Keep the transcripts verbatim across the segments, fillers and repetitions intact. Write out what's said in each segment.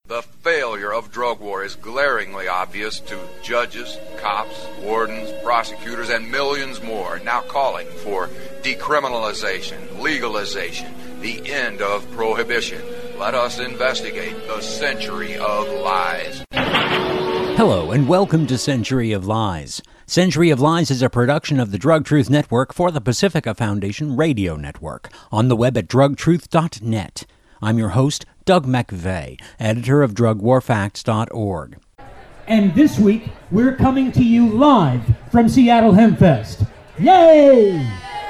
The failure of drug war is glaringly obvious to judges, cops, wardens, prosecutors, and millions more now calling for decriminalization, legalization, the end of prohibition. Let us investigate the Century of Lies. Hello, and welcome to Century of Lies. Century of Lies is a production of the Drug Truth Network for the Pacifica Foundation Radio Network, on the web at drug truth dot net. I'm your host, Doug McVeigh, editor of drug war facts dot org. And this week, we're coming to you live from Seattle HempFest. Yay!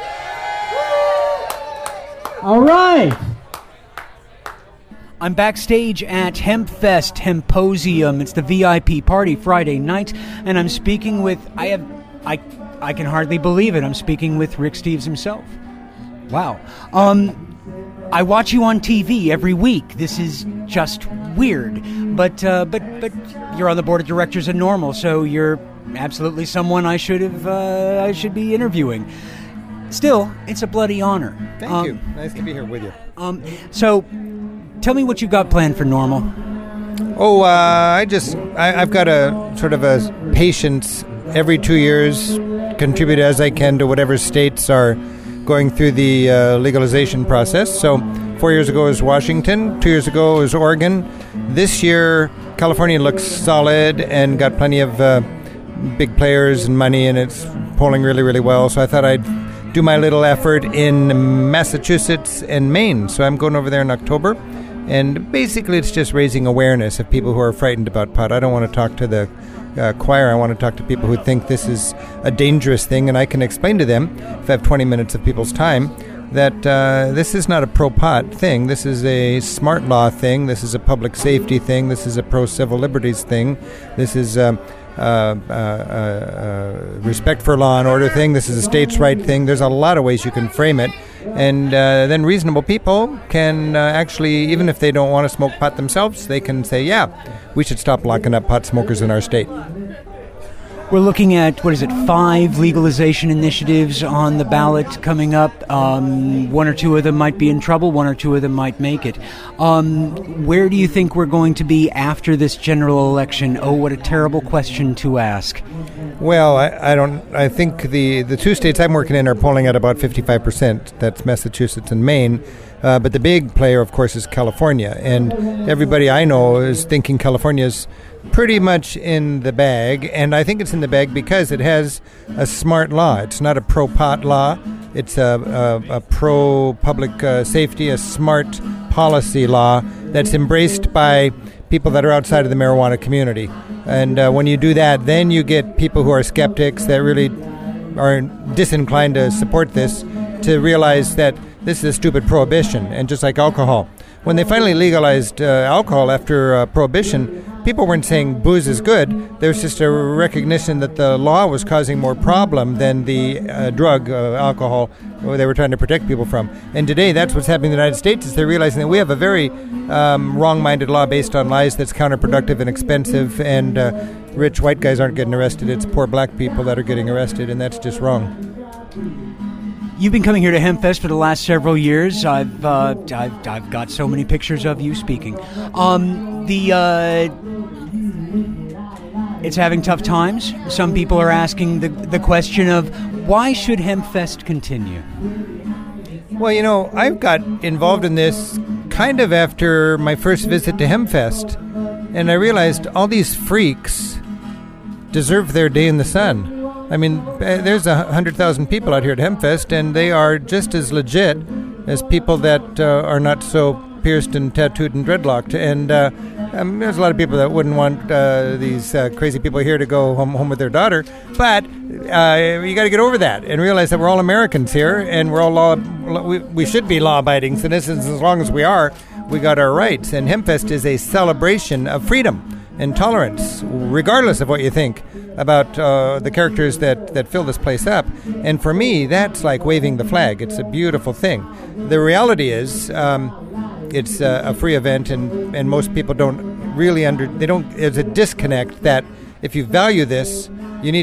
All right. I'm backstage at HempFest Hemposium. It's the V I P party Friday night, and I'm speaking with, I have, I, I can hardly believe it, I'm speaking with Rick Steves himself. Wow. Um... I watch you on T V every week. This is just weird. But uh, but but you're on the board of directors at NORML, so you're absolutely someone I should have uh, I should be interviewing. Still, it's a bloody honor. Thank um, you. Nice to be here with you. Um, so, tell me what you've got planned for NORML. Oh, uh, I just I, I've got a sort of a patience every two years, contribute as I can to whatever states are going through the uh, legalization process. So four years ago was Washington, two years ago was Oregon. This year, California looks solid and got plenty of uh, big players and money, and it's polling really, really well. So I thought I'd do my little effort in Massachusetts and Maine. So I'm going over there in October. And basically it's just raising awareness of people who are frightened about pot. I don't want to talk to the Uh, choir. I want to talk to people who think this is a dangerous thing, and I can explain to them, if I have twenty minutes of people's time, that uh, this is not a pro-pot thing. This is a smart law thing. This is a public safety thing. This is a pro-civil liberties thing. This is a uh, uh, uh, uh, respect for law and order thing. This is a states' right thing. There's a lot of ways you can frame it. And uh, then reasonable people can uh, actually, even if they don't want to smoke pot themselves, they can say, yeah, we should stop locking up pot smokers in our state. We're looking at, what is it, five legalization initiatives on the ballot coming up. Um, one or two of them might be in trouble. One or two of them might make it. Um, where do you think we're going to be after this general election? Oh, what a terrible question to ask. Well, I, I don't. I think the, the two states I'm working in are polling at about fifty-five percent. That's Massachusetts and Maine. Uh, but the big player, of course, is California. And everybody I know is thinking California's pretty much in the bag. And I think it's in the bag because it has a smart law. It's not a pro-pot law. It's a, a, a pro-public uh, safety, a smart policy law that's embraced by people that are outside of the marijuana community. And uh, when you do that, then you get people who are skeptics that really are disinclined to support this to realize that this is a stupid prohibition. And just like alcohol, when they finally legalized uh, alcohol after uh, prohibition, people weren't saying booze is good. There was just a recognition that the law was causing more problem than the uh, drug, uh, alcohol, they were trying to protect people from. And today, that's what's happening in the United States, is they're realizing that we have a very um, wrong-minded law based on lies that's counterproductive and expensive, and uh, rich white guys aren't getting arrested. It's poor black people that are getting arrested, and that's just wrong. You've been coming here to HempFest for the last several years. I've uh, I've, I've got so many pictures of you speaking. Um, the uh, it's having tough times. Some people are asking the the question of why should HempFest continue? Well, you know, I've got involved in this kind of after my first visit to HempFest, and I realized all these freaks deserve their day in the sun. I mean, there's a hundred thousand people out here at HempFest, and they are just as legit as people that uh, are not so pierced and tattooed and dreadlocked. And uh, um, there's a lot of people that wouldn't want uh, these uh, crazy people here to go home, home with their daughter. But uh, you got to get over that and realize that we're all Americans here, and we're all law. We, we should be law-abiding citizens. As long as we are, we got our rights. And HempFest is a celebration of freedom and tolerance, regardless of what you think about uh, the characters that, that fill this place up. And for me, that's like waving the flag. It's a beautiful thing. The reality is, um, it's a, a free event, and, and most people don't really under, they don't, there's a disconnect that if you value this, you need to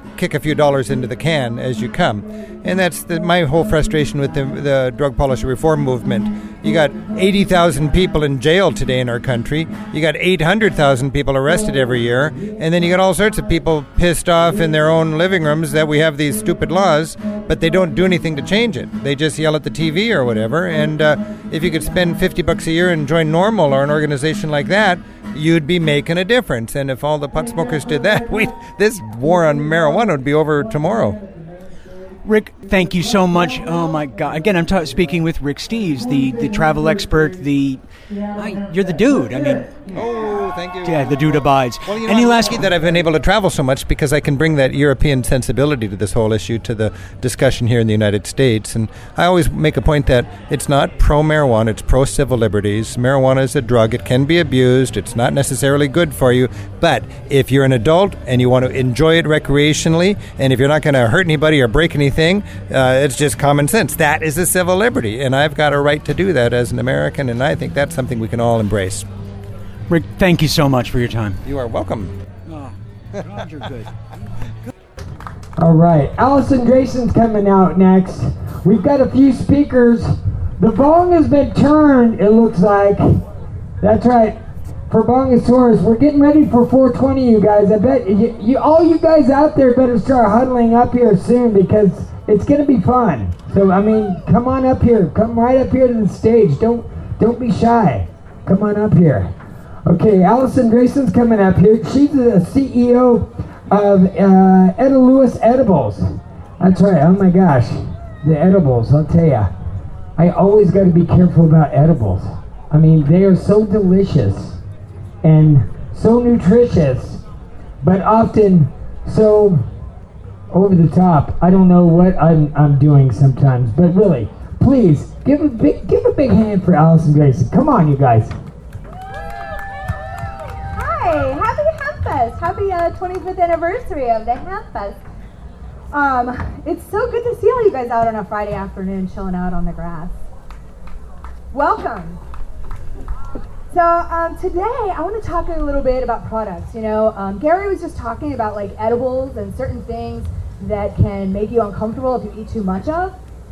kick a few dollars into the can as you come. And that's the, my whole frustration with the, the drug policy reform movement. You got eighty thousand people in jail today in our country. You got eight hundred thousand people arrested every year. And then you got all sorts of people pissed off in their own living rooms that we have these stupid laws, but they don't do anything to change it. They just yell at the T V or whatever. And uh, if you could spend fifty bucks a year and join NORML or an organization like that, you'd be making a difference. And if all the pot smokers did that, we this war on marijuana would be over tomorrow. Rick, thank you so much. Oh my God! Again, I'm ta- speaking with Rick Steves, the, the travel expert. The I, you're the dude. I mean, oh, thank you. Yeah, the dude abides. Well, you know, Any I'm last lucky that I've been able to travel so much because I can bring that European sensibility to this whole issue to the discussion here in the United States. And I always make a point that it's not pro-marijuana, it's pro-civil liberties. Marijuana is a drug. It can be abused. It's not necessarily good for you. But if you're an adult and you want to enjoy it recreationally, and if you're not going to hurt anybody or break anything, uh, it's just common sense. That is a civil liberty. And I've got a right to do that as an American, and I think that's something we can all embrace. Rick, thank you so much for your time. You are welcome. Oh, God, you're good. All right, Allison Drayson's coming out next. We've got a few speakers. The bong has been turned, it looks like. That's right, for Bongosaurus. We're getting ready for four twenty, you guys. I bet you, you, all you guys out there better start huddling up here soon because it's going to be fun. So, I mean, come on up here. Come right up here to the stage. Don't, don't be shy. Come on up here. Okay, Allison Drayson's coming up here. She's the C E O of uh, Etta Lewis Edibles. That's right. Oh my gosh, the edibles. I'll tell you, I always got to be careful about edibles. I mean, they are so delicious and so nutritious, but often so over the top. I don't know what I'm I'm doing sometimes, but really, please give a big give a big hand for Allison Drayson. Come on, you guys. Hi, happy HempFest. Happy uh, twenty-fifth anniversary of the HempFest. Um, it's so good to see all you guys out on a Friday afternoon chilling out on the grass. Welcome. So um, today I want to talk a little bit about products. You know, um, Gary was just talking about like edibles and certain things that can make you uncomfortable if you eat too much of.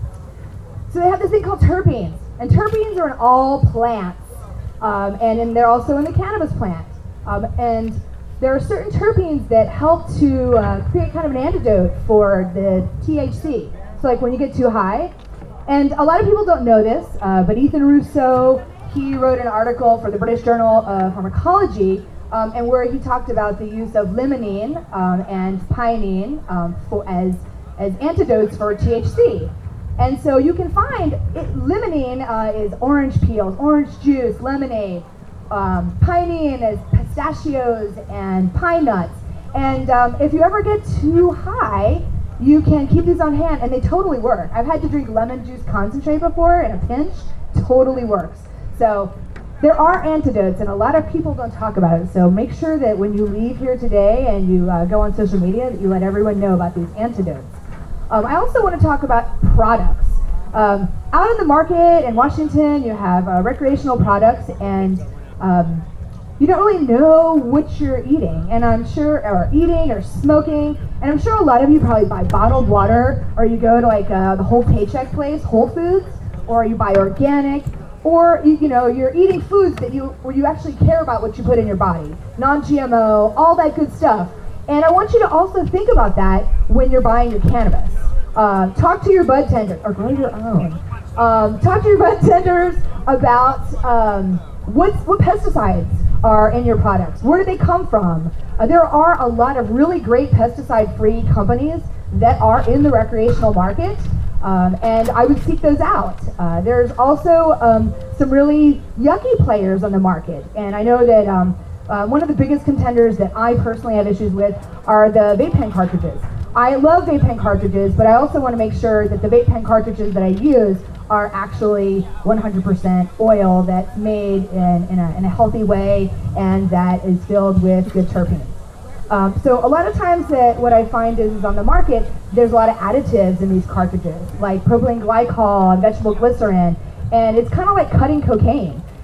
So they have this thing called terpenes, and terpenes are in all plants, um, and in, they're also in the cannabis plant. Um, and there are certain terpenes that help to uh, create kind of an antidote for the T H C. So like when you get too high, and a lot of people don't know this, uh, but Ethan Russo, he wrote an article for the British Journal of Pharmacology, um, and where he talked about the use of limonene um, and pinene um, for, as, as antidotes for T H C. And so you can find, it, limonene uh, is orange peels, orange juice, lemonade. Um, pinene is pistachios and pine nuts. And um, if you ever get too high, you can keep these on hand, and they totally work. I've had to drink lemon juice concentrate before in a pinch. Totally works. So there are antidotes, and a lot of people don't talk about it. So make sure that when you leave here today and you uh, go on social media, that you let everyone know about these antidotes. Um, I also want to talk about products. Um, out in the market in Washington, you have uh, recreational products, and um, you don't really know what you're eating. And I'm sure, or eating or smoking, and I'm sure a lot of you probably buy bottled water, or you go to like uh, the Whole Paycheck place, Whole Foods, or you buy organic, or you, you know, you're eating foods that you, where you actually care about what you put in your body, non-G M O, all that good stuff. And I want you to also think about that when you're buying your cannabis. Uh, talk to your bud tender, or grow your own. Um, talk to your bud tenders about um, what, what pesticides are in your products. Where do they come from? Uh, there are a lot of really great pesticide-free companies that are in the recreational market, um, and I would seek those out. Uh, there's also um, some really yucky players on the market, and I know that um, uh, one of the biggest contenders that I personally have issues with are the vape pen cartridges. I love vape pen cartridges, but I also want to make sure that the vape pen cartridges that I use are actually one hundred percent oil that's made in, in, a, in a healthy way and that is filled with good terpenes. Um, so a lot of times that what I find is, is on the market, there's a lot of additives in these cartridges, like propylene glycol and vegetable glycerin, and it's kind of like cutting cocaine.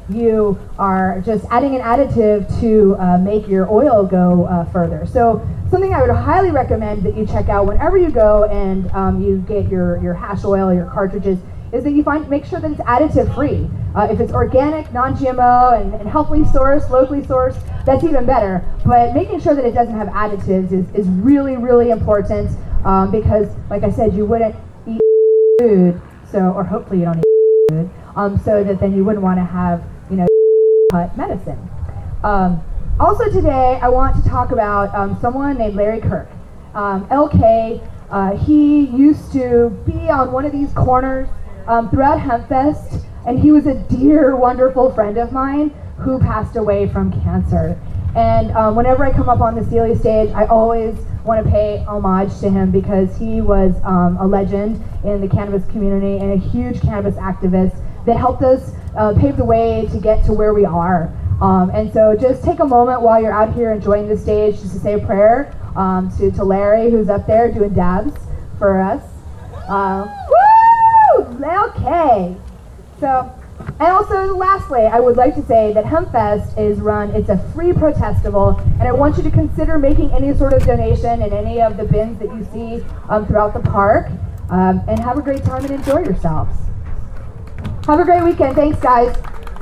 you are just adding an additive to uh, make your oil go uh, further. So something I would highly recommend that you check out whenever you go and um, you get your, your hash oil, your cartridges, is that you find make sure that it's additive free. Uh, if it's organic, non-G M O, and, and healthily sourced, locally sourced, that's even better. But making sure that it doesn't have additives is, is really, really important um, because, like I said, you wouldn't eat food, so or hopefully you don't eat food, um, so that then you wouldn't want to have, you know, cut medicine. Um, also today, I want to talk about um, someone named Larry Kirk. Um, L K, uh, he used to be on one of these corners um, throughout HempFest, and he was a dear, wonderful friend of mine who passed away from cancer. And um, whenever I come up on the Steely stage, I always want to pay homage to him because he was um, a legend in the cannabis community and a huge cannabis activist that helped us uh, pave the way to get to where we are. Um, and so just take a moment while you're out here enjoying the stage just to say a prayer um, to, to Larry, who's up there doing dabs for us. Uh, woo! L K! So, and also lastly, I would like to say that HempFest is run, it's a free protestival, and I want you to consider making any sort of donation in any of the bins that you see um, throughout the park, um, and have a great time and enjoy yourselves. Have a great weekend. Thanks, guys.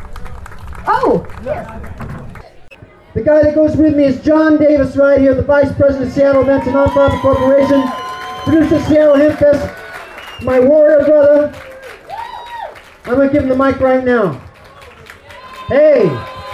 Oh, here. The guy that goes with me is John Davis right here, the Vice President of Seattle Events, a nonprofit corporation, producer Seattle HempFest, my warrior brother. I'm going to give him the mic right now. Hey!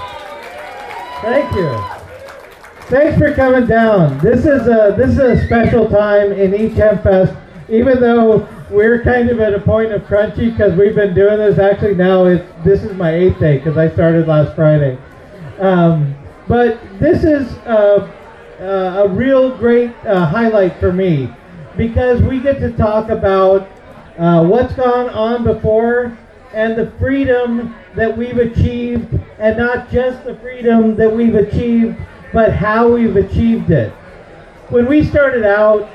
Thank you. Thanks for coming down. This is a, this is a special time in each HempFest, even though we're kind of at a point of crunchy because we've been doing this. Actually, now it's, this is my eighth day because I started last Friday. Um, but this is uh, uh, a real great uh, highlight for me because we get to talk about uh, what's gone on before and the freedom that we've achieved, and not just the freedom that we've achieved, but how we've achieved it. When we started out,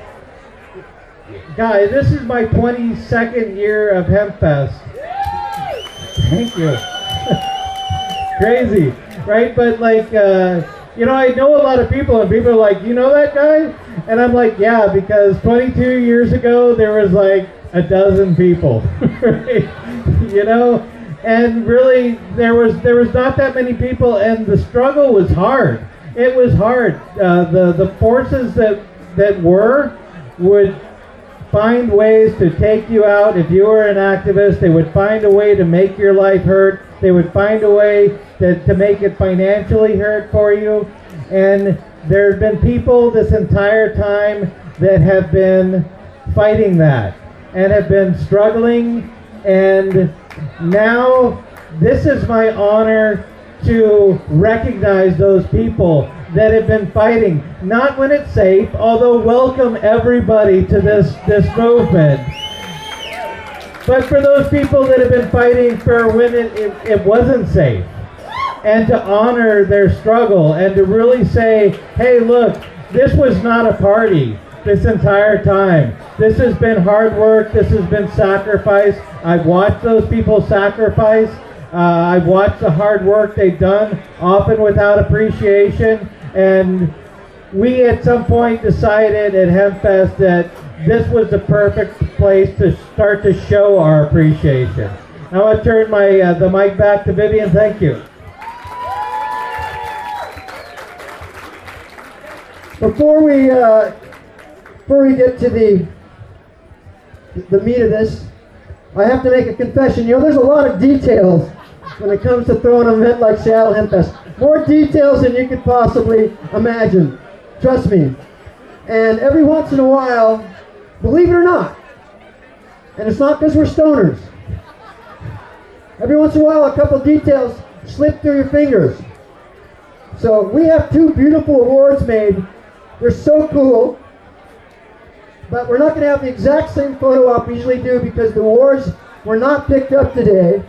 guys, this is my twenty-second year of HempFest. Thank you. Crazy, right? But like, uh, you know, I know a lot of people, and people are like, you know that guy? And I'm like, yeah, because twenty-two years ago, there was like a dozen people, right? You know, and really there was there was not that many people, and the struggle was hard. It was hard. Uh, the the forces that that were would find ways to take you out. If you were an activist, they would find a way to make your life hurt. They would find a way to, to make it financially hurt for you. And there have been people this entire time that have been fighting that and have been struggling. And now this is my honor to recognize those people that have been fighting, not when it's safe, although welcome everybody to this, this movement. But for those people that have been fighting for when it, it, it wasn't safe, and to honor their struggle and to really say, hey, look, this was not a party this entire time. This has been hard work, this has been sacrifice. I've watched those people sacrifice. Uh, I've watched the hard work they've done, often without appreciation. And we at some point decided at HempFest that this was the perfect place to start to show our appreciation. I want to turn my uh, the mic back to Vivian. Thank you. Before we uh, before we get to the the meat of this, I have to make a confession. You know, there's a lot of details when it comes to throwing an event like Seattle HempFest. More details than you could possibly imagine. Trust me. And every once in a while, believe it or not, and it's not because we're stoners, every once in a while a couple details slip through your fingers. So we have two beautiful awards made. They're so cool. But we're not going to have the exact same photo op we usually do because the awards were not picked up today.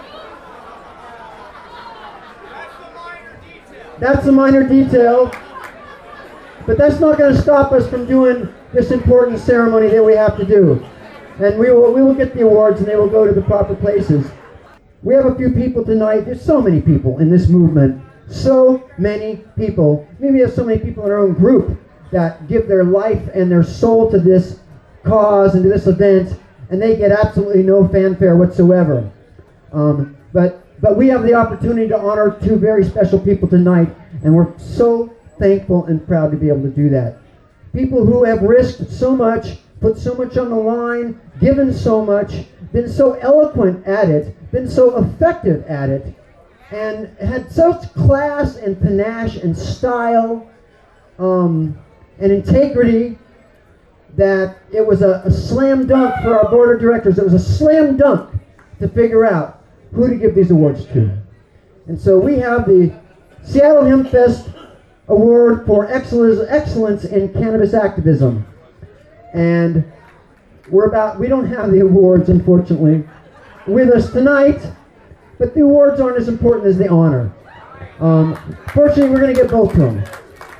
That's a minor detail. But that's not going to stop us from doing this important ceremony that we have to do. And we will, we will get the awards and they will go to the proper places. we have a few people tonight. There's so many people in this movement. So many people. Maybe we have so many people in our own group that give their life and their soul to this cause and to this event, and they get absolutely no fanfare whatsoever. Um, but but we have the opportunity to honor two very special people tonight, and we're so thankful and proud to be able to do that. People who have risked so much, put so much on the line, given so much, been so eloquent at it, been so effective at it, and had such class and panache and style um, and integrity that it was a, a slam dunk for our board of directors. It was a slam dunk to figure out who to give these awards to. And so we have the Seattle HempFest Award for Excellence, Excellence in Cannabis Activism. And we're about, we don't have the awards, unfortunately, with us tonight, but the awards aren't as important as the honor. Um, fortunately, we're going to get both of them.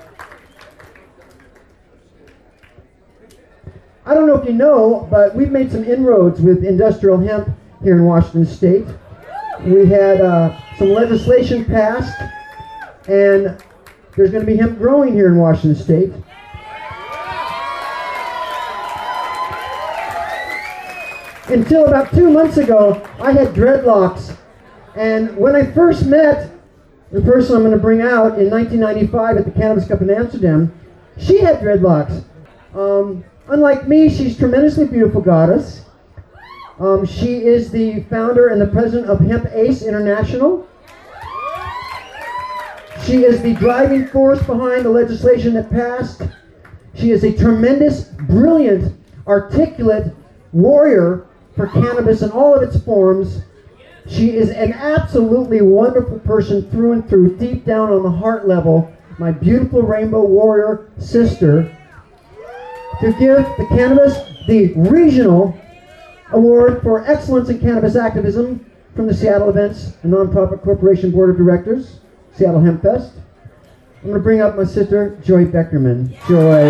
I don't know if you know, but we've made some inroads with industrial hemp here in Washington State. We had uh, some legislation passed, and there's going to be hemp growing here in Washington State. Until about two months ago, I had dreadlocks, and when I first met the person I'm going to bring out in nineteen ninety-five at the Cannabis Cup in Amsterdam, she had dreadlocks. Um, unlike me, she's a tremendously beautiful goddess. Um, she is the founder and the president of Hemp Ace International. She is the driving force behind the legislation that passed. She is a tremendous, brilliant, articulate warrior for cannabis in all of its forms. She is an absolutely wonderful person through and through, deep down on the heart level, my beautiful rainbow warrior sister, to give the cannabis the regional award for excellence in cannabis activism from the Seattle Events and Nonprofit Corporation Board of Directors, Seattle HempFest. I'm going to bring up my sister, Joy Beckerman. Joy.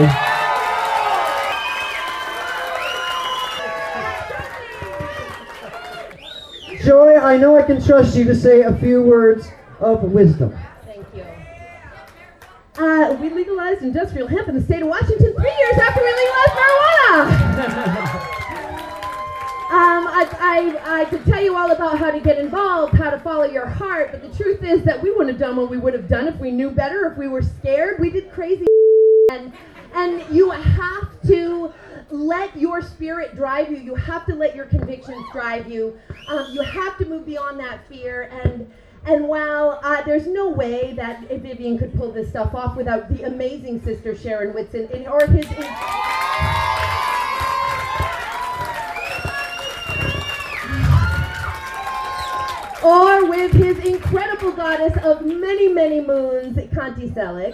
Joy, I know I can trust you to say a few words of wisdom. Thank you. Uh, we legalized industrial hemp in the state of Washington three years after we legalized marijuana. Um, I, I, I could tell you all about how to get involved, how to follow your heart, but the truth is that we wouldn't have done what we would have done if we knew better, if we were scared. We did crazy and, and you have to let your spirit drive you. You have to let your convictions drive you. Um, you have to move beyond that fear. And and while uh, there's no way that Vivian could pull this stuff off without the amazing sister Sharon Whitson in, or his... In, or with his incredible goddess of many, many moons, Kanti Selig.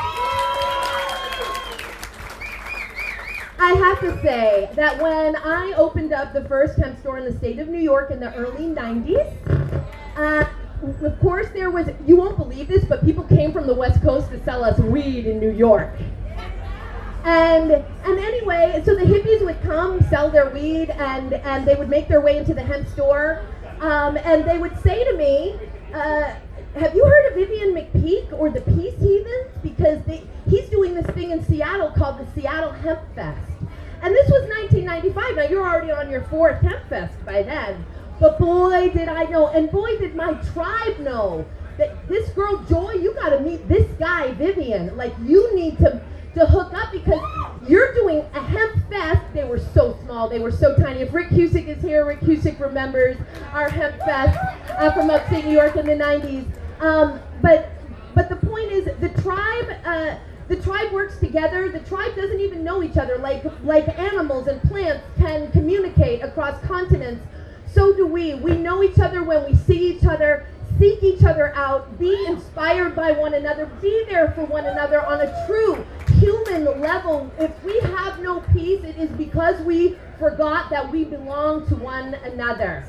I have to say that when I opened up the first hemp store in the state of New York in the early nineties, uh, of course there was, you won't believe this, but people came from the West Coast to sell us weed in New York. And and anyway, so the hippies would come, sell their weed, and, and they would make their way into the hemp store. Um, and they would say to me, uh, have you heard of Vivian McPeak or the Peace Heathens? Because they, he's doing this thing in Seattle called the Seattle Hemp Fest. And this was nineteen ninety-five. Now you're already on your fourth Hemp Fest by then. But boy, did I know, and boy, did my tribe know that this girl, Joy, you got to meet this guy, Vivian. Like, you need to, to hook up because you're doing a hemp fest. They were so small. They were so tiny. If Rick Cusick is here, Rick Cusick remembers our hemp fest uh, from upstate New York in the nineties. Um, but but the point is, the tribe uh, the tribe works together. The tribe doesn't even know each other. Like like animals and plants can communicate across continents. So do we. We know each other when we see each other. Seek each other out. Be inspired by one another. Be there for one another on a true human level. If we have no peace, it is because we forgot that we belong to one another.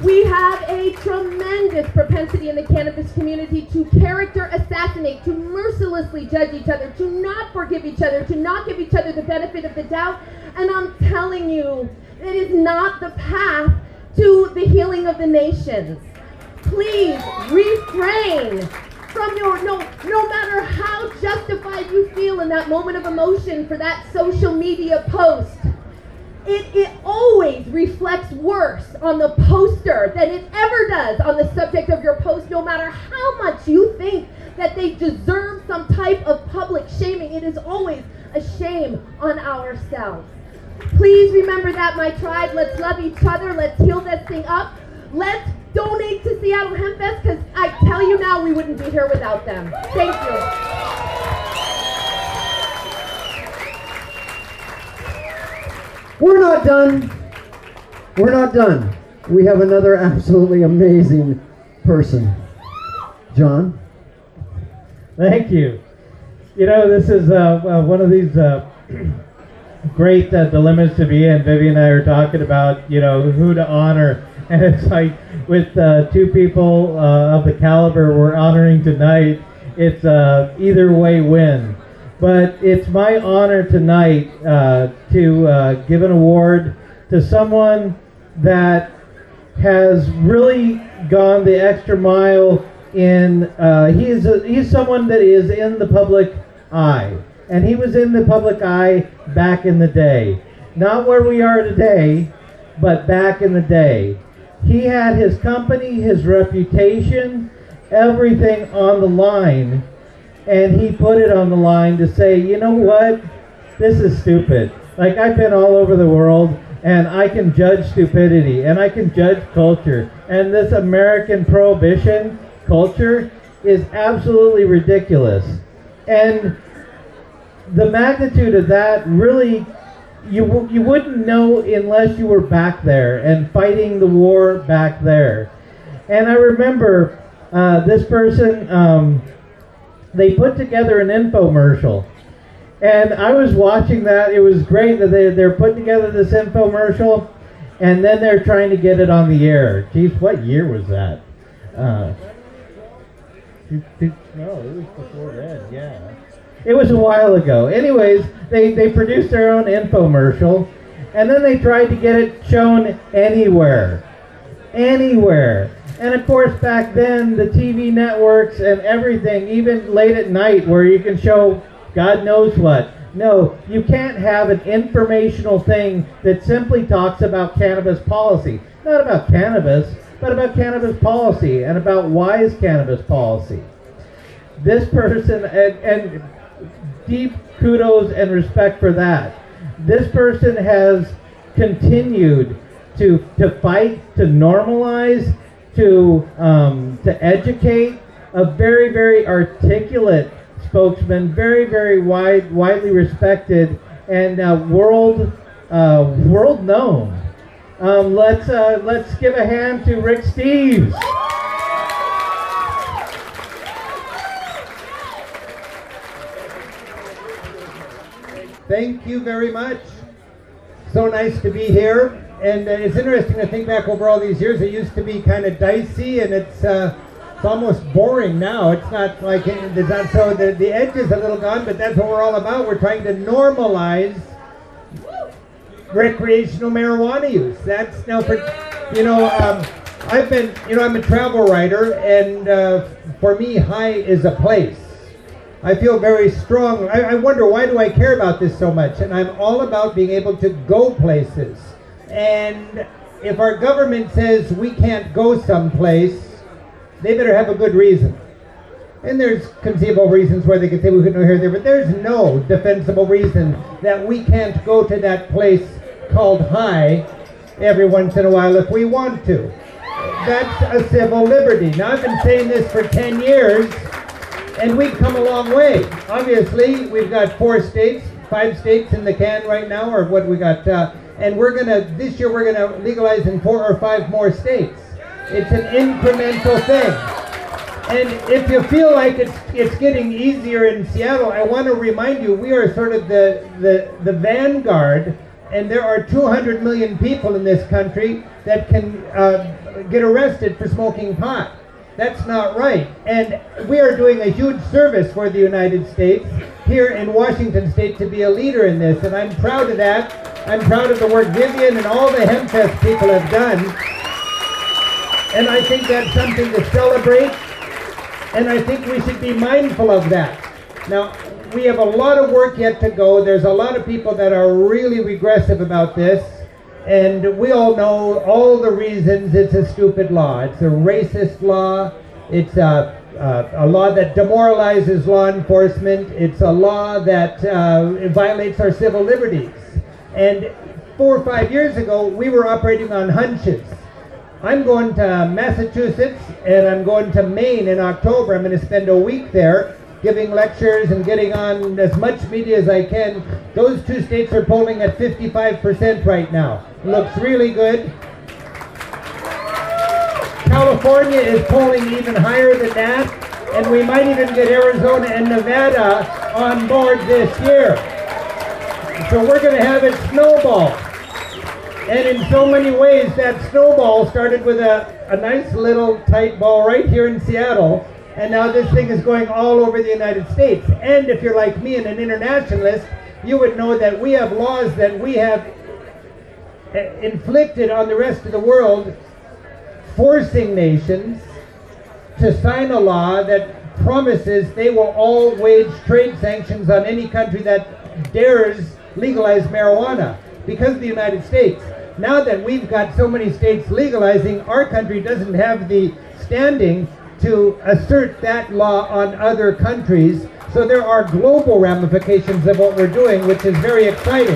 We have a tremendous propensity in the cannabis community to character assassinate, to mercilessly judge each other, to not forgive each other, to not give each other the benefit of the doubt. And I'm telling you, it is not the path to the healing of the nations. Please refrain from your, no, no matter how justified you feel in that moment of emotion for that social media post, It, it always reflects worse on the poster than it ever does on the subject of your post, no matter how much you think that they deserve some type of public shaming. It is always a shame on ourselves. Please remember that, my tribe. Let's love each other. Let's heal this thing up. Let's donate to Seattle Hemp Fest, because I tell you now, we wouldn't be here without them. Thank you. We're not done. We're not done. We have another absolutely amazing person. John? Thank you. You know, this is uh, uh, one of these uh, great uh, dilemmas to be in. Vivian and I are talking about, you know, who to honor. And it's like, with uh, two people uh, of the caliber we're honoring tonight, it's uh, either way win. But it's my honor tonight uh, to uh, give an award to someone that has really gone the extra mile in, uh, he is a, he's someone that is in the public eye. And he was in the public eye back in the day. Not where we are today, but back in the day. He had his company, his reputation, everything on the line. And he put it on the line to say, you know what, this is stupid. Like, I've been all over the world, and I can judge stupidity, and I can judge culture. And this American prohibition culture is absolutely ridiculous. And the magnitude of that really, you, you wouldn't know unless you were back there and fighting the war back there. And I remember uh, this person... Um, they put together an infomercial. And I was watching that. It was great that they, they're putting together this infomercial, and then they're trying to get it on the air. Geez, what year was that? Uh, no, it was before then, yeah. It was a while ago. Anyways, they, they produced their own infomercial, and then they tried to get it shown anywhere. Anywhere. And of course, back then, the T V networks and everything, even late at night, where you can show God knows what. No, you can't have an informational thing that simply talks about cannabis policy. Not about cannabis, but about cannabis policy and about wise cannabis policy. This person, and, and deep kudos and respect for that. This person has continued to, to fight, to normalize, to um, to educate, a very, very articulate spokesman, very, very wide, widely respected, and uh, world uh, world known. Um, let's uh, let's give a hand to Rick Steves. Thank you very much. So nice to be here. And uh, it's interesting to think back over all these years. It used to be kind of dicey, and it's uh, it's almost boring now. It's not like it, it's not so the the edge is a little gone, but that's what we're all about. We're trying to normalize recreational marijuana use. That's now for you know um, I've been you know I'm a travel writer, and uh, for me, high is a place. I feel very strong. I, I wonder, why do I care about this so much? And I'm all about being able to go places. And if our government says we can't go someplace, they better have a good reason. And there's conceivable reasons why they could say we couldn't go here or there, but there's no defensible reason that we can't go to that place called high every once in a while if we want to. That's a civil liberty. Now, I've been saying this for ten years, and we've come a long way. Obviously, we've got four states, five states in the can right now, or what we got, uh, and we're gonna, this year we're gonna legalize in four or five more states. It's an incremental thing. And if you feel like it's it's getting easier in Seattle, I want to remind you, we are sort of the, the, the vanguard, and there are two hundred million people in this country that can uh, get arrested for smoking pot. That's not right. And we are doing a huge service for the United States here in Washington State to be a leader in this, and I'm proud of that. I'm proud of the work Vivian and all the HempFest people have done. And I think that's something to celebrate, and I think we should be mindful of that. Now, we have a lot of work yet to go. There's a lot of people that are really regressive about this, and we all know all the reasons it's a stupid law. It's a racist law. It's a, a, a law that demoralizes law enforcement. It's a law that uh, violates our civil liberties. And four or five years ago, we were operating on hunches. I'm going to Massachusetts and I'm going to Maine in October. I'm going to spend a week there giving lectures and getting on as much media as I can. Those two states are polling at fifty-five percent right now. Looks really good. California is polling even higher than that, and we might even get Arizona and Nevada on board this year. So we're going to have it snowball. And in so many ways, that snowball started with a, a nice little tight ball right here in Seattle, and now this thing is going all over the United States. And if you're like me and an internationalist, you would know that we have laws that we have inflicted on the rest of the world, forcing nations to sign a law that promises they will all wage trade sanctions on any country that dares legalize marijuana because of the United States. Now that we've got so many states legalizing, our country doesn't have the standing to assert that law on other countries. So there are global ramifications of what we're doing, which is very exciting.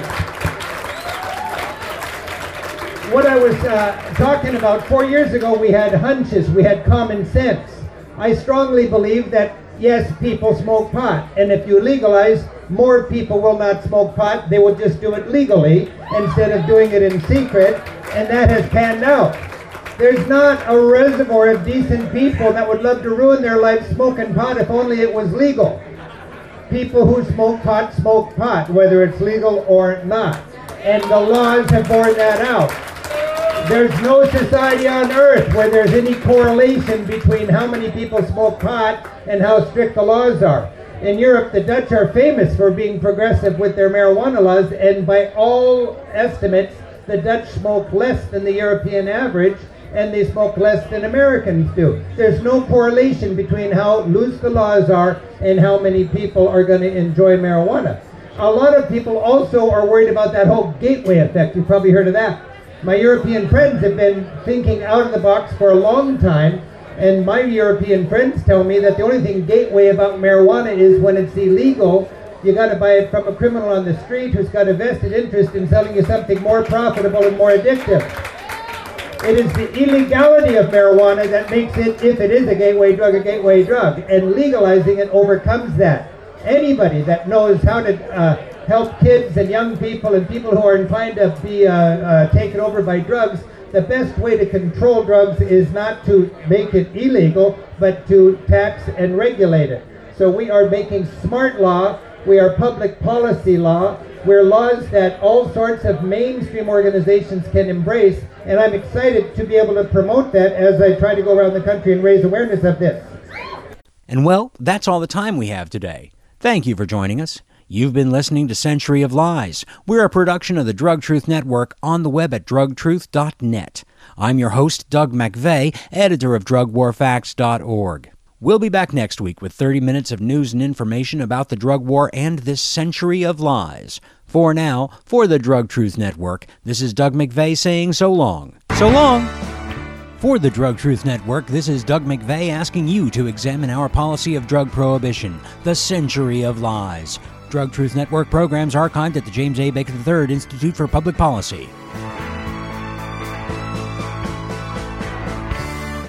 What I was uh, talking about, four years ago we had hunches, we had common sense. I strongly believe that, yes, people smoke pot, and if you legalize, more people will not smoke pot. They will just do it legally instead of doing it in secret, and that has panned out. There's not a reservoir of decent people that would love to ruin their life smoking pot if only it was legal. People who smoke pot smoke pot, whether it's legal or not, and the laws have borne that out. There's no society on earth where there's any correlation between how many people smoke pot and how strict the laws are. In Europe, the Dutch are famous for being progressive with their marijuana laws, and by all estimates, the Dutch smoke less than the European average, and they smoke less than Americans do. There's no correlation between how loose the laws are and how many people are going to enjoy marijuana. A lot of people also are worried about that whole gateway effect. You've probably heard of that. My European friends have been thinking out of the box for a long time, and my European friends tell me that the only thing gateway about marijuana is when it's illegal, you got to buy it from a criminal on the street who's got a vested interest in selling you something more profitable and more addictive. It is the illegality of marijuana that makes it, if it is a gateway drug, a gateway drug, and legalizing it overcomes that. Anybody that knows how to uh, help kids and young people and people who are inclined to be uh, uh, taken over by drugs, the best way to control drugs is not to make it illegal, but to tax and regulate it. So we are making smart law, we are public policy law, we're laws that all sorts of mainstream organizations can embrace, and I'm excited to be able to promote that as I try to go around the country and raise awareness of this. And well, that's all the time we have today. Thank you for joining us. You've been listening to Century of Lies. We're a production of the Drug Truth Network on the web at drug truth dot net. I'm your host, Doug McVeigh, editor of drug war facts dot org. We'll be back next week with thirty minutes of news and information about the drug war and this century of lies. For now, for the Drug Truth Network, this is Doug McVeigh saying so long. So long! For the Drug Truth Network, this is Doug McVeigh asking you to examine our policy of drug prohibition, the century of lies. Drug Truth Network programs archived at the James A. Baker the third Institute for Public Policy.